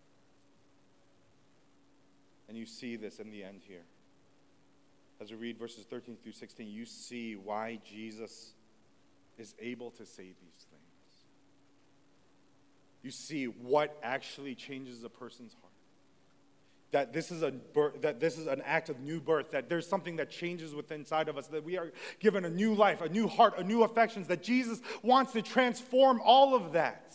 And you see this in the end here. As we read verses 13 through 16, you see why Jesus is able to say these things. You see what actually changes a person's heart. that this is an act of new birth, that there's something that changes within inside of us, that we are given a new life, a new heart, a new affections, that Jesus wants to transform all of that.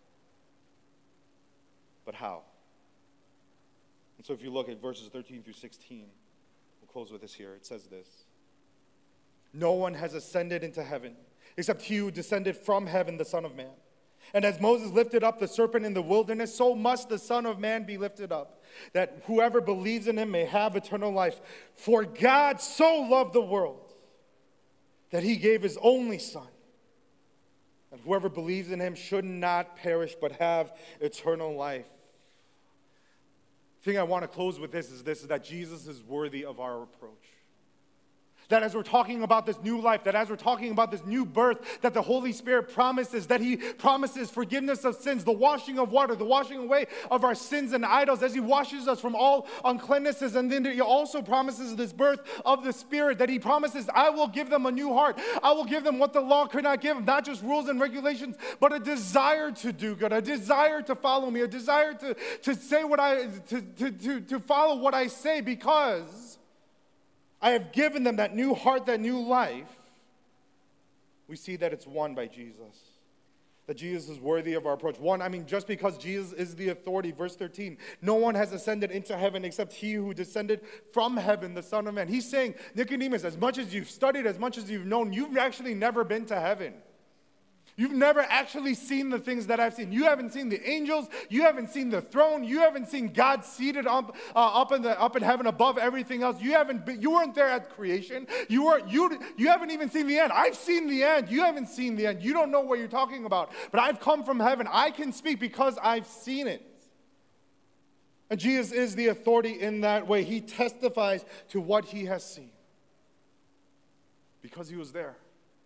But how? And so if you look at verses 13 through 16, we'll close with this here. It says this: no one has ascended into heaven except he who descended from heaven, the Son of Man. And as Moses lifted up the serpent in the wilderness, so must the Son of Man be lifted up, that whoever believes in him may have eternal life. For God so loved the world that he gave his only Son, and whoever believes in him should not perish but have eternal life. The thing I want to close with is that Jesus is worthy of our approach. That as we're talking about this new life, that as we're talking about this new birth, that the Holy Spirit promises, that he promises forgiveness of sins, the washing of water, the washing away of our sins and idols, as he washes us from all uncleannesses. And then he also promises this birth of the Spirit, that he promises, I will give them a new heart. I will give them what the law could not give them, not just rules and regulations, but a desire to do good, a desire to follow me, a desire to say what to follow what I say, because I have given them that new heart, that new life. We see that it's won by Jesus. That Jesus is worthy of our approach. Just because Jesus is the authority. Verse 13, no one has ascended into heaven except he who descended from heaven, the Son of Man. He's saying, Nicodemus, as much as you've studied, as much as you've known, you've actually never been to heaven. You've never actually seen the things that I've seen. You haven't seen the angels. You haven't seen the throne. You haven't seen God seated up in heaven above everything else. You weren't there at creation. You haven't even seen the end. I've seen the end. You haven't seen the end. You don't know what you're talking about. But I've come from heaven. I can speak because I've seen it. And Jesus is the authority in that way. He testifies to what he has seen because he was there.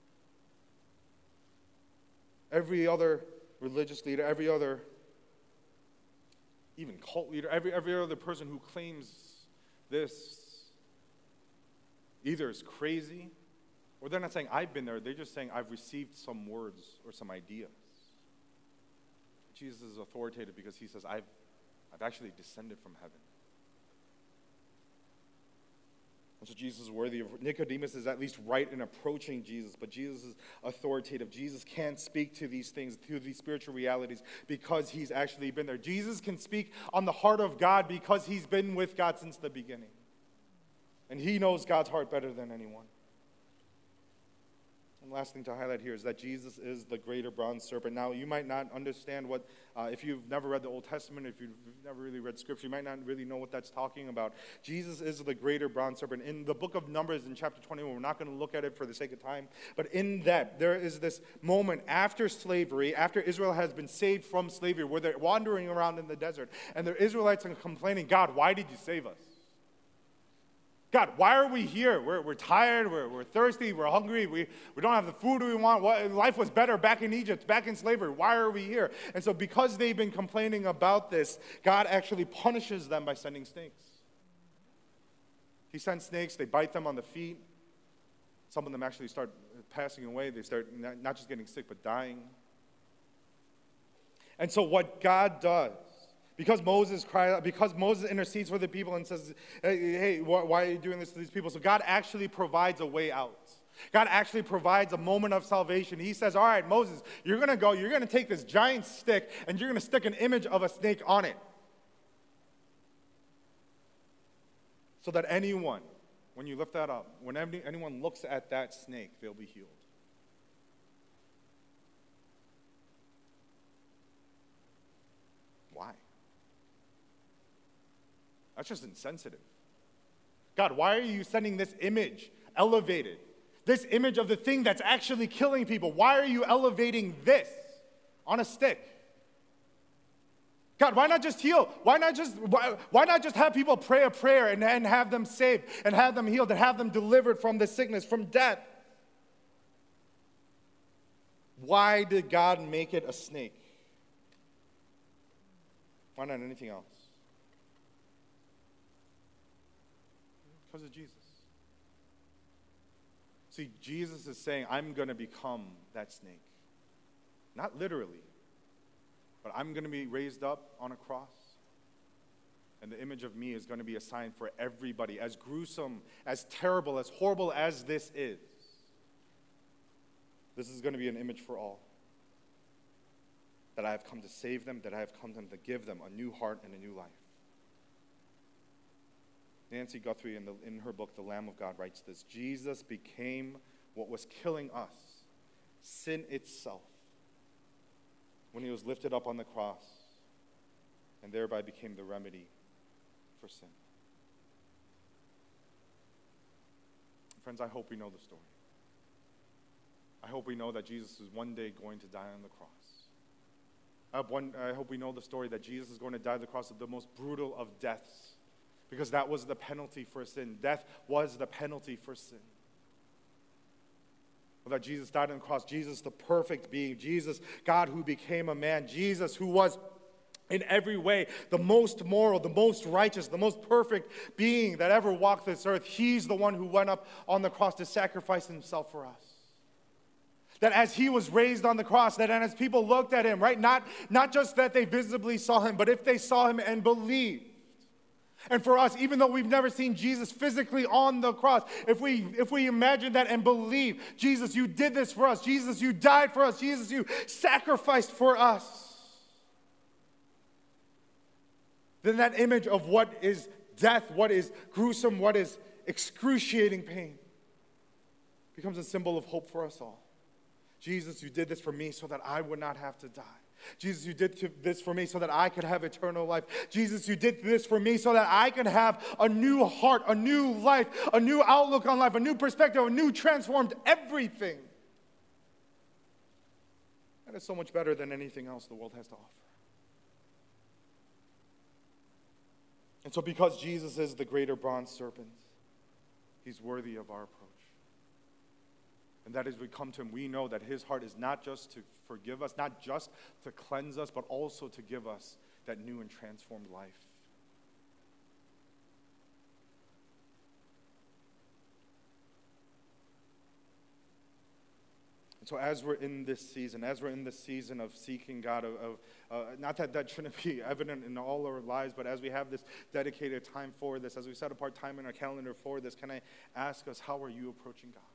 Every other religious leader, every other even cult leader, every other person who claims this either is crazy, or they're not saying I've been there, they're just saying I've received some words or some ideas. Jesus is authoritative because he says I've actually descended from heaven. And so Jesus is worthy of, Nicodemus is at least right in approaching Jesus, but Jesus is authoritative. Jesus can't speak to these things, to these spiritual realities, because he's actually been there. Jesus can speak on the heart of God because he's been with God since the beginning. And he knows God's heart better than anyone. And last thing to highlight here is that Jesus is the greater bronze serpent. Now, you might not understand what, if you've never read the Old Testament, if you've never really read Scripture, you might not really know what that's talking about. Jesus is the greater bronze serpent. In the book of Numbers in chapter 21, we're not going to look at it for the sake of time, but in that, there is this moment after slavery, after Israel has been saved from slavery, where they're wandering around in the desert, and the Israelites are complaining, God, why did you save us? God, why are we here? We're tired, we're thirsty, we're hungry, we don't have the food we want. Life was better back in Egypt, back in slavery. Why are we here? And so because they've been complaining about this, God actually punishes them by sending snakes. He sends snakes, they bite them on the feet. Some of them actually start passing away. They start not just getting sick, but dying. And so what God does, because Moses intercedes for the people and says, hey, why are you doing this to these people? So God actually provides a way out. God actually provides a moment of salvation. He says, all right, Moses, you're going to take this giant stick, and you're going to stick an image of a snake on it. So that anyone, when you lift that up, when anyone looks at that snake, they'll be healed. Why? That's just insensitive. God, why are you sending this image elevated? This image of the thing that's actually killing people. Why are you elevating this on a stick? God, why not just heal? Why not just have people pray a prayer and have them saved and have them healed and have them delivered from the sickness, from death? Why did God make it a snake? Why not anything else? Because of Jesus. See, Jesus is saying, I'm going to become that snake. Not literally, but I'm going to be raised up on a cross. And the image of me is going to be a sign for everybody. As gruesome, as terrible, as horrible as this is going to be an image for all. That I have come to save them, that I have come to give them a new heart and a new life. Nancy Guthrie, in her book, The Lamb of God, writes this: Jesus became what was killing us, sin itself, when he was lifted up on the cross, and thereby became the remedy for sin. Friends, I hope we know the story. I hope we know that Jesus is one day going to die on the cross. I hope we know the story that Jesus is going to die on the cross of the most brutal of deaths, because that was the penalty for sin. Death was the penalty for sin. Well, that Jesus died on the cross. Jesus, the perfect being. Jesus, God who became a man. Jesus who was in every way the most moral, the most righteous, the most perfect being that ever walked this earth. He's the one who went up on the cross to sacrifice himself for us. That as he was raised on the cross, that as people looked at him, right, not just that they visibly saw him, but if they saw him and believed. And for us, even though we've never seen Jesus physically on the cross, if we imagine that and believe, Jesus, you did this for us. Jesus, you died for us. Jesus, you sacrificed for us. Then that image of what is death, what is gruesome, what is excruciating pain becomes a symbol of hope for us all. Jesus, you did this for me so that I would not have to die. Jesus, you did this for me so that I could have eternal life. Jesus, you did this for me so that I could have a new heart, a new life, a new outlook on life, a new perspective, a new transformed everything. That is so much better than anything else the world has to offer. And so because Jesus is the greater bronze serpent, he's worthy of our approach. And that as we come to him, we know that his heart is not just to forgive us, not just to cleanse us, but also to give us that new and transformed life. And so as we're in this season of seeking God, not that shouldn't be evident in all our lives, but as we have this dedicated time for this, as we set apart time in our calendar for this, can I ask us, how are you approaching God?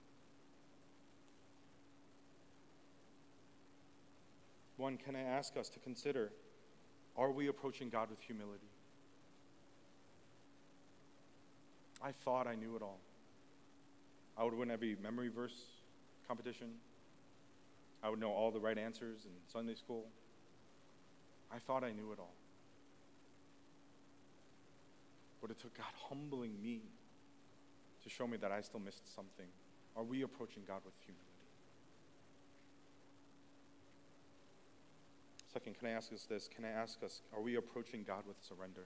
One, can I ask us to consider, are we approaching God with humility? I thought I knew it all. I would win every memory verse competition. I would know all the right answers in Sunday school. I thought I knew it all. But it took God humbling me to show me that I still missed something. Are we approaching God with humility? Second, can I ask us this? Can I ask us, are we approaching God with surrender?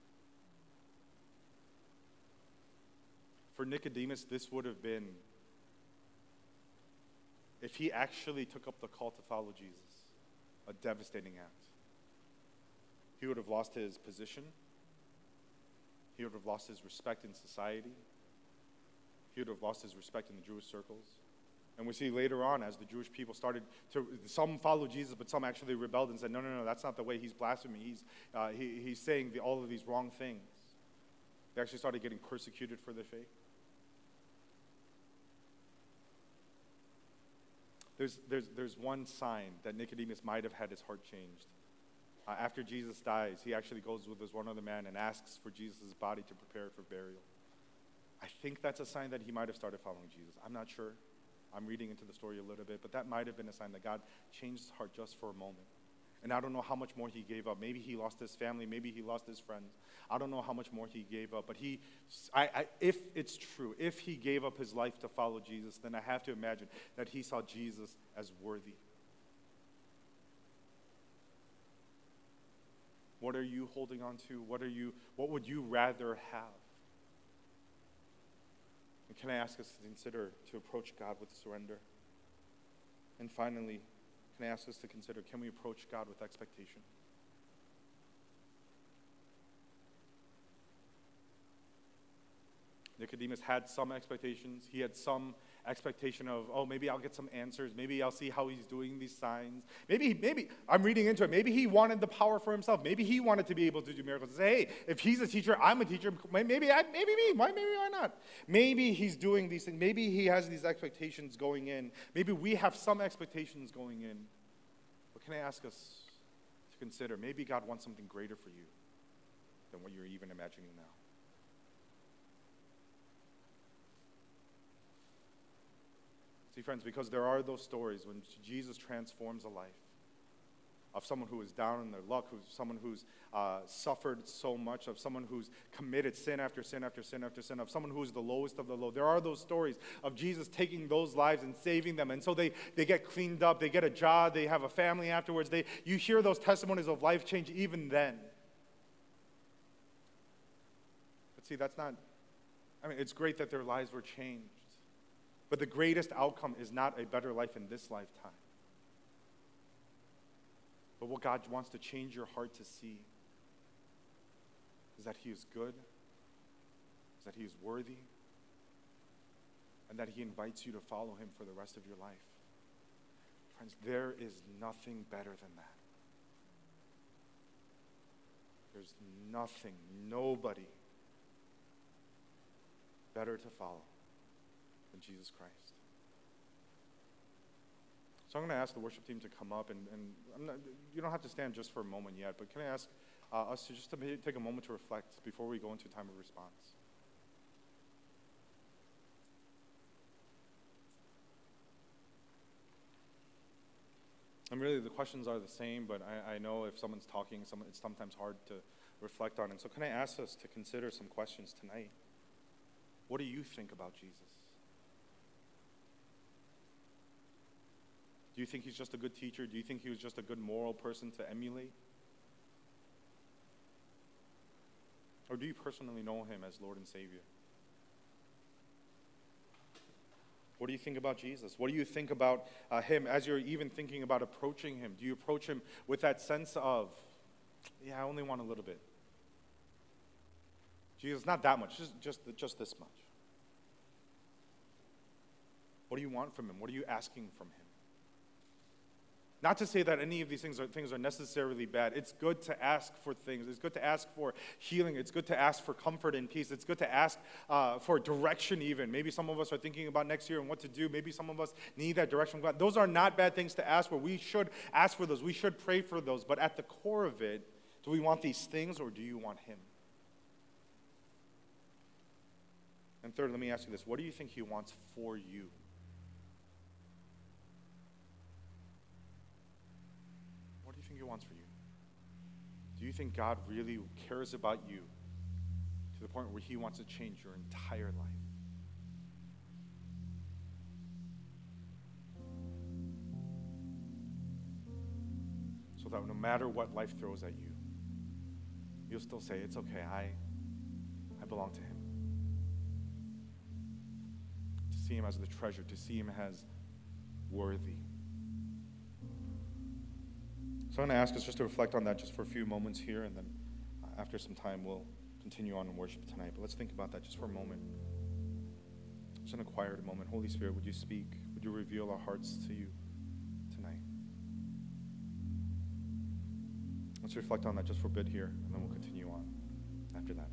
For Nicodemus, this would have been, if he actually took up the call to follow Jesus, a devastating act. He would have lost his position. He would have lost his respect in society. He would have lost his respect in the Jewish circles. And we see later on, as the Jewish people started to, some followed Jesus, but some actually rebelled and said, no, that's not the way. He's blaspheming. He's saying all of these wrong things. They actually started getting persecuted for their faith. There's one sign that Nicodemus might have had his heart changed. After Jesus dies, he actually goes with this one other man and asks for Jesus' body to prepare it for burial. I think that's a sign that he might have started following Jesus. I'm not sure. I'm reading into the story a little bit, but that might have been a sign that God changed his heart just for a moment. And I don't know how much more he gave up. Maybe he lost his family. Maybe he lost his friends. I don't know how much more he gave up. But if it's true, if he gave up his life to follow Jesus, then I have to imagine that he saw Jesus as worthy. What are you holding on to? What would you rather have? And can I ask us to consider to approach God with surrender? And finally, can I ask us to consider, can we approach God with expectation? Nicodemus had some expectations. He had some expectation of, oh, maybe I'll get some answers. Maybe I'll see how he's doing these signs. Maybe I'm reading into it. Maybe he wanted the power for himself. Maybe he wanted to be able to do miracles. Say, hey, if he's a teacher, I'm a teacher. Maybe me. Why not? Maybe he's doing these things. Maybe he has these expectations going in. Maybe we have some expectations going in. But can I ask us to consider, maybe God wants something greater for you than what you're even imagining now. See, friends, because there are those stories when Jesus transforms a life of someone who is down in their luck, someone who's suffered so much, of someone who's committed sin after sin after sin after sin, of someone who is the lowest of the low. There are those stories of Jesus taking those lives and saving them. And so they get cleaned up, they get a job, they have a family afterwards. You hear those testimonies of life change even then. But see, it's great that their lives were changed. But the greatest outcome is not a better life in this lifetime. But what God wants to change your heart to see is that he is good, is that he is worthy, and that he invites you to follow him for the rest of your life. Friends, there is nothing better than that. There's nothing, nobody better to follow than Jesus Christ. So I'm going to ask the worship team to come up, and you don't have to stand just for a moment yet, but can I ask us to take a moment to reflect before we go into a time of response? And really the questions are the same, but I know if someone's talking, it's sometimes hard to reflect on. And so can I ask us to consider some questions tonight? What do you think about Jesus? Do you think he's just a good teacher? Do you think he was just a good moral person to emulate? Or do you personally know him as Lord and Savior? What do you think about Jesus? What do you think about him as you're even thinking about approaching him? Do you approach him with that sense of, I only want a little bit? Jesus, not that much, just this much. What do you want from him? What are you asking from him? Not to say that any of these things are necessarily bad. It's good to ask for things. It's good to ask for healing. It's good to ask for comfort and peace. It's good to ask for direction even. Maybe some of us are thinking about next year and what to do. Maybe some of us need that direction from God. Those are not bad things to ask for. We should ask for those. We should pray for those. But at the core of it, do we want these things or do you want him? And third, let me ask you this. What do you think he wants for you? He wants for you? Do you think God really cares about you to the point where he wants to change your entire life? So that no matter what life throws at you, you'll still say, it's okay, I belong to him. To see him as the treasure, to see him as worthy. So I'm going to ask us just to reflect on that just for a few moments here, and then after some time we'll continue on in worship tonight. But let's think about that just for a moment. Just in a quiet moment. Holy Spirit, would you speak? Would you reveal our hearts to you tonight? Let's reflect on that just for a bit here, and then we'll continue on after that.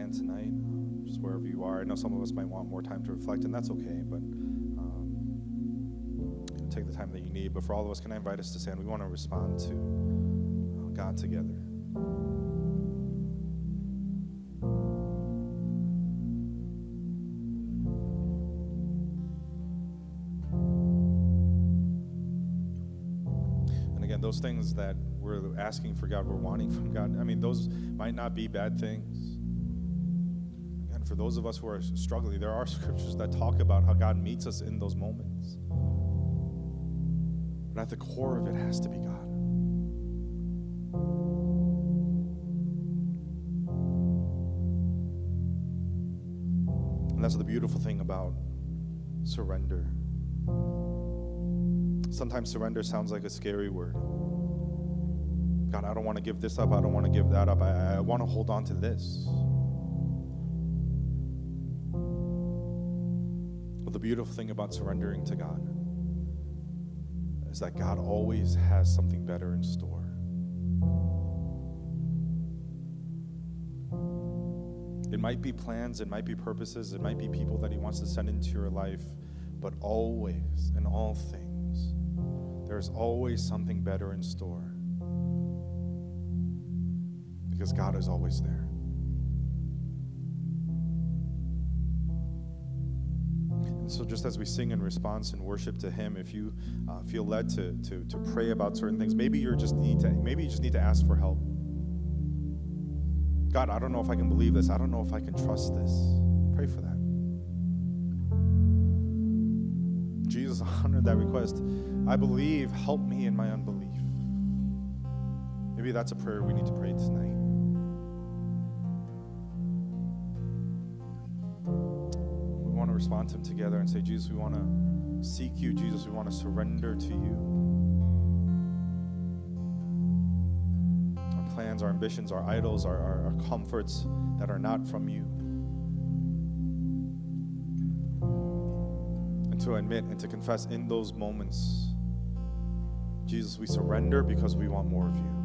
stand tonight, just wherever you are. I know some of us might want more time to reflect, and that's okay, but take the time that you need. But for all of us, can I invite us to stand? We want to respond to God together. And again, those things that we're asking for God, we're wanting from God, I mean, those might not be bad things. And for those of us who are struggling, there are scriptures that talk about how God meets us in those moments. But at the core of it has to be God. And that's the beautiful thing about surrender. Sometimes surrender sounds like a scary word. God, I don't want to give this up. I don't want to give that up. I want to hold on to this. But the beautiful thing about surrendering to God is that God always has something better in store. It might be plans, it might be purposes, it might be people that He wants to send into your life, but always, in all things, there's always something better in store. Because God is always there. And so just as we sing in response and worship to Him, if you feel led to pray about certain things, maybe you just need to ask for help. God, I don't know if I can believe this. I don't know if I can trust this. Pray for that. Jesus honored that request. I believe, help me in my unbelief. Maybe that's a prayer we need to pray tonight. We want to respond to Him together and say, Jesus, we want to seek You. Jesus, we want to surrender to You. Plans, our ambitions, our idols, our comforts that are not from You. And to admit and to confess in those moments, Jesus, we surrender because we want more of You.